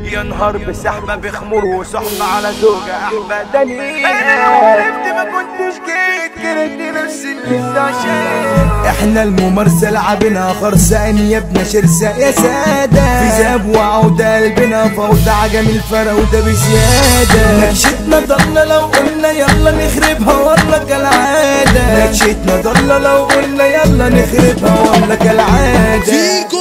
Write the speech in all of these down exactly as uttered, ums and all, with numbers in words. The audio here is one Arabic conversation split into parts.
يا نهار بسحبة بخمور وصحبة على زوجة أحمداني. أنا لو عرفت ما كنتش جيت كرهتني نفس اللي عشان احنا الممارسة لعبنا خرسان يا ابن شرسة يا سادة في ذهب وعودة قلبنا فوضى عجم الفراودة بزيادة. نكشتنا ضلة لو قلنا يلا نخربها والله كالعادة. نكشتنا ضلة لو قلنا يلا نخربها والله كالعادة. فيكو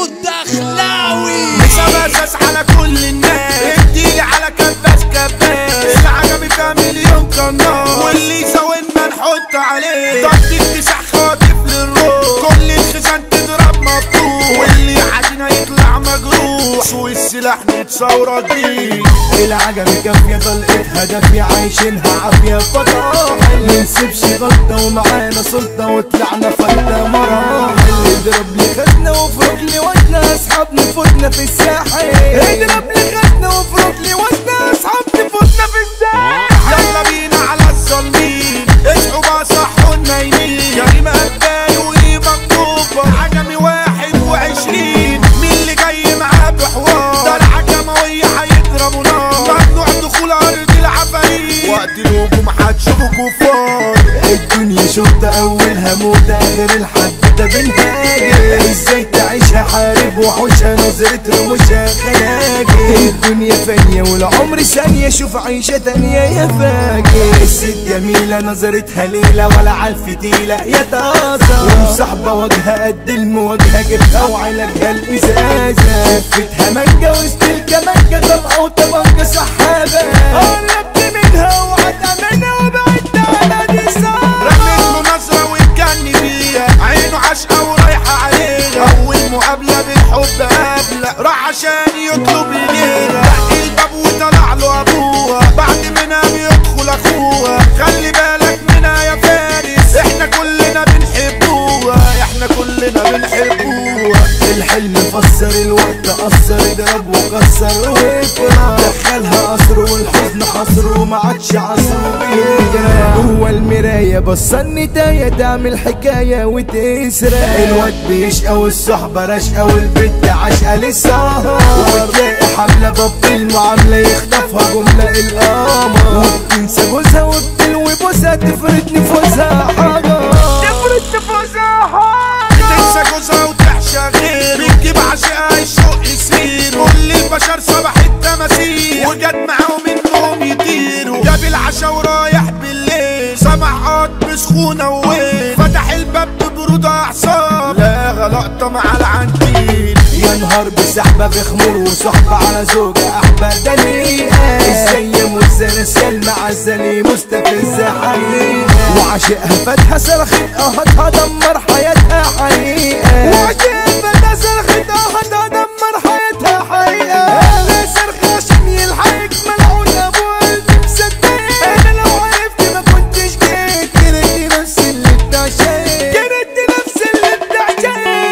الدخلاوي مسابسس على كل الناس اديلي على كباس كباس العجمي فيها مليون قناص واللي يساوينا نحط عليه ضغط اكتساح خاطف للروح كل الخزان تضرب مفتوح واللي عادينا يطلع مجروح سوق السلاح نتصورك بيه. العجمي كافية طلقتها دافية عايشينها عافية فطاحل منسيبش غلطة ومعانا سلطة وطلعنا فلتة مراحل. اضرب لي خدنا وفرق لي وزنا اصحاب نفوتنا في الساحل. اضرب لي خدنا وفرق لي وزنا اصحاب نفوتنا في الساحل. يلا بينا على الظالمين اصحوا بقى صحوا النايمين جريمة قدامي وايه مكتوبة عجمي واحد وعشرين مين اللي جاي معاه بحوار ده العجموية هيضربوا نار ممنوع دخول ارض العفاريت وقت الهجوم هتشوفوا كفار. الدنيا شرطة اولها موت اخر الحد ده بنهاجر. ازاي تعيشها حارب وحوشها نظرة رموشها خلاجر. الدنيا فانية والعمر ثانية شوف عيشة تانية يا فاجر. الست جميلة نظرتها ليلة ولا عالفتيلة يا طاسة ومصاحبة وجهها قد المواجهة جبتها وعلاجها الازازة. شفتها مانجا وسط الكمانجا طلقة وطبنجة سحابة قربت منها وهتأمنها وبعدت على دي صعبة. رميت له نظرة واتجني بيها عينه عشقة ورايحة عليها أول مقابلة بالحب قابلة راح عشان يطلب إيديها دق الباب وطلع له أبوها بعد منها بيدخل أخوها. خلي بالك منها يا فارس احنا كلنا بنحبوها احنا كلنا بنحبوها. الحلم فسر الوقت قصر اضرب وكسر وافرح دخلها قصر والحزن حصر وما عادش عصر بيجرى. جوه المراية بص النداية تعمل حكاية وتسرق. الواد بيشقى والصحبة رشقة والبت عشقة للسهر وتلاقي حملة باب المعاملة يخطفها جملة القمر وبتنسى جوزها وبتلوي بوسها تفرد نفوسها حجر تفرد نفوسها حجر تنسى جوزها وتحشى غير بتجيب عشقها الشوق يسير كل البشر صباح التماثيل وجت معاهم انهم يطيروا جاب العشا ورايح بالليل سمع قط بسخونة وويل فتح الباب ببرودة اعصاب لا غلطة مع العنتيل. يا نهار بسحبة بخمور وصحبة على زوجة أحمداني. ازاي مزة رسال مع الزلي مستفزة حقيقة وعشقها فاتحة صرخت قهتها دمر حياتها حقيقة وعشقها فاتحة صرخت قهتها دمر حياتها حقيقة. انا صرخ عشان يلحقك ملعون ابو قلبي مصدق. انا لو عرفت ما كنتش جيت كرهتني نفس اللي انت عشان كرهتني نفس اللي انت عشان.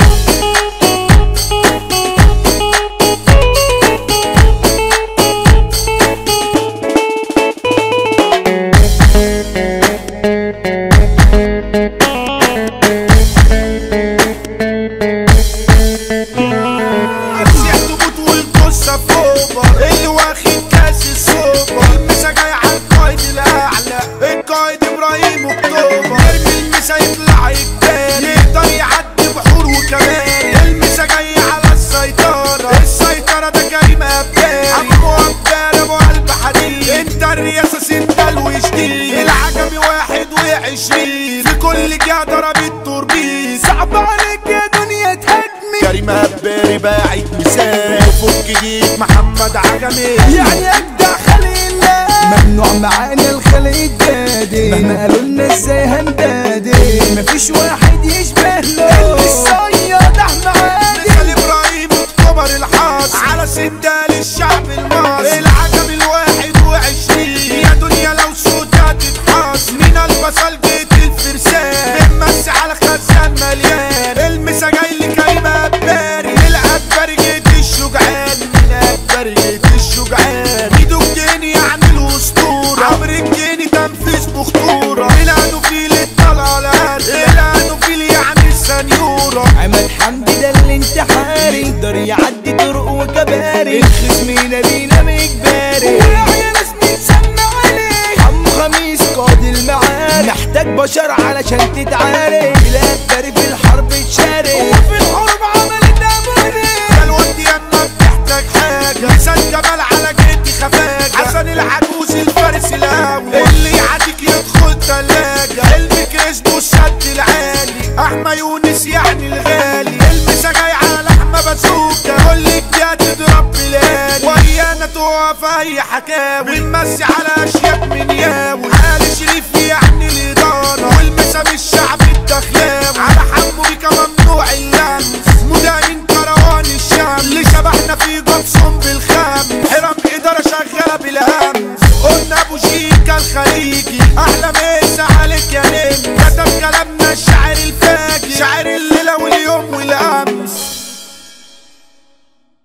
اللي واخد كاس السوبر المسا جاي على القايد الاعلى القايد ابراهيم اكتوبر ارمي المسا يطلع يجبال يقدر يعدي بحور وكباري المسا جاي على السيطرة السيطرة ده كريم ابدال ابو ابدال ابو قلب حديد انت الرياسة سندال وجديد العجمي واحد وعشرين في كل جهة ضرب التوربين صعب عليك يا دنيا تهاجمي كريم ابدال باعت مثال فك جديد محمد عجمي يعني اجدع خليل ممنوع معانا الخلق الدادي مهما قالوا لنا ازاي هندادي مفيش واحد يشبه له الصياد احمد عادي. مثال ابراهيم اكتوبر الحاص على سندال الشعب المصري العجمي الواحد وعشرين يا دنيا لو صوتها تتحاص من البصل جيت الفرسان بنمسي على خزان مليان المسا جاي لكريم اباري الاباري جيت الشجعان من اباري جيت الشجعان ايده الجيني يعني الاسطوره عمرو الجيني تنفيذ بخطوره الانو فيل الطلعه الارض الانو فيل يعني السنيوره عماد حمدي ده الانتحاري يقدر يعدي طرق وكباري الخصم بينا بينا محتاج بشر علشان تتعارك، بلاد داري في الحرب تشارك، وفي الحروب عملت اموني. الواد يما بتحتاج حاجة، مثال جمال على جدي خفاجة، حسن العجوز الفارس الهاوي، اللي يعديك يدخل تلاجة، الميكروسكوب الشد العالي، احمى يونس يعني الغالي، المسا جاي على احمى بازوكا، كل الجهات تضرب بلادي، ويانا تقف اي حكاوي، ونمسي على اشياء من ياوي، علي شريف يعني الادارة، والمسا مش